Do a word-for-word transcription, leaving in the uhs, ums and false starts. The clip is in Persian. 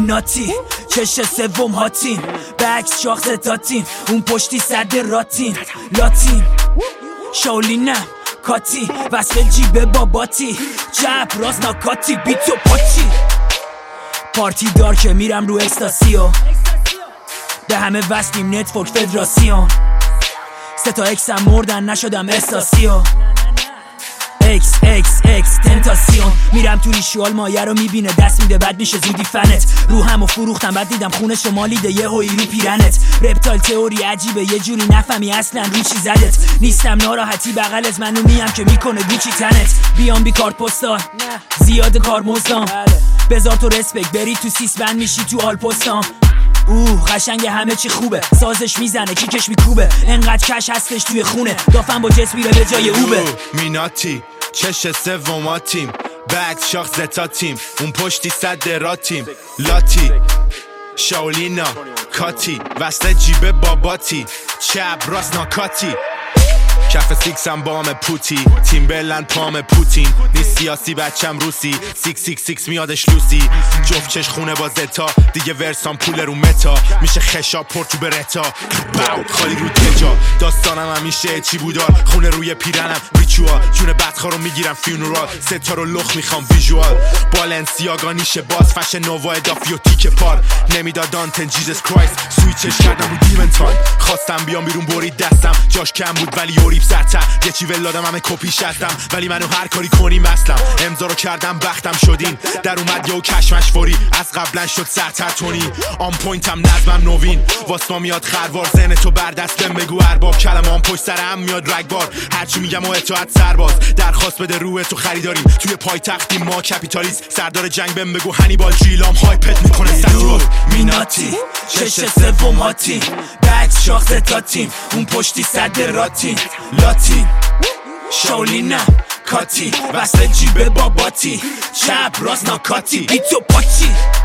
میناتی چش سوم هاتیم بکس شاخ ستاتیم اون پشتی صد راتیم لاتیم شاولینم کاتی وصل جیب باباتی چپ راست ناکاتی بیتو پاچی پارتی دار که میرم رو اکستاسیو به همه وصلیم نتورک فدراسیون سه تا اکسم مردن نشدم استاسیو اکس اکس اکس تنتاسیون میرم تو ریشوال مایه رو میبینه دست میده بد میشه زودی فنت رو همو فروختم بعد دیدم خونه شمالیده یه هوی رو پیرنت رپتال تئوری عجیبه یه جوری نفهمی اصلا رو چی زدت نیستم ناراحتی بغلت منو میم که میکنه گوچی تنت بیام بی کارت پستال زیاد کار مزدام بذار تو رسپک بری تو سیس بند میشی تو آل پستام اوه قشنگ همه چی خوبه سازش میزنه کیکش میکوبه انقدر کش هستش توی خونه دافن با جس میره به جای اوبه میناتی چش سوماتیم بکس شاخ زتاتیم اون پشتی صد راتیم لاتی شاولینا کاتی وصل جیب باباتی چپ راست ناکاتی کف سیکسم بام پوتی تیم بلن پام پوتین نیست سیاسی بچم روسی سیکس سیکس سیکس میادش لوسی جفت چش خونه با زتا دیگه ورسان پول رو متا میشه خشا پرتو برتا باوت خالی رو تجا داستانم همیشه چی بودار خونه روی پیرنم ریچوال جون بدخوا رو میگیرم فیونورال ستا رو لخ میخوام ویژوال بالنسیاگا نیشه باز فشن نووا ادافیو تیک پار نمیداد دانتن جیزس کرایست سویچش کردم رو دیمن تایم خواستم بیام بیرون برید دستم جاش کم بود ولی یوریب زدتم یه چی ولادم همه کپیش هستم ولی منو هر کاری کنیم اصلم امضا رو کردم بختم شدین در اومد یه و کشمش فوری از قبلا شد سرتر تونی آن پوینتم نظمم نوین واسما میاد خروار ذهن تو بردست بهم بگو ارباب کلمه آن پشت سر هم میاد رگبار هرچی میگم و اطاعت سرباز درخواست بده روح تو خریداریم توی پایتختیم ما کپیتالیست سردار جنگ بهم بگو هنیبال جیلام هایپت میکنه سرتیوال میناتی چش سوم هاتیم بکس شاخ ستاتیم اون پشتی صد راتیم لاتین شاولینم کاتی وصل جیب باباتی چپ راست ناکاتی بیتو پاچی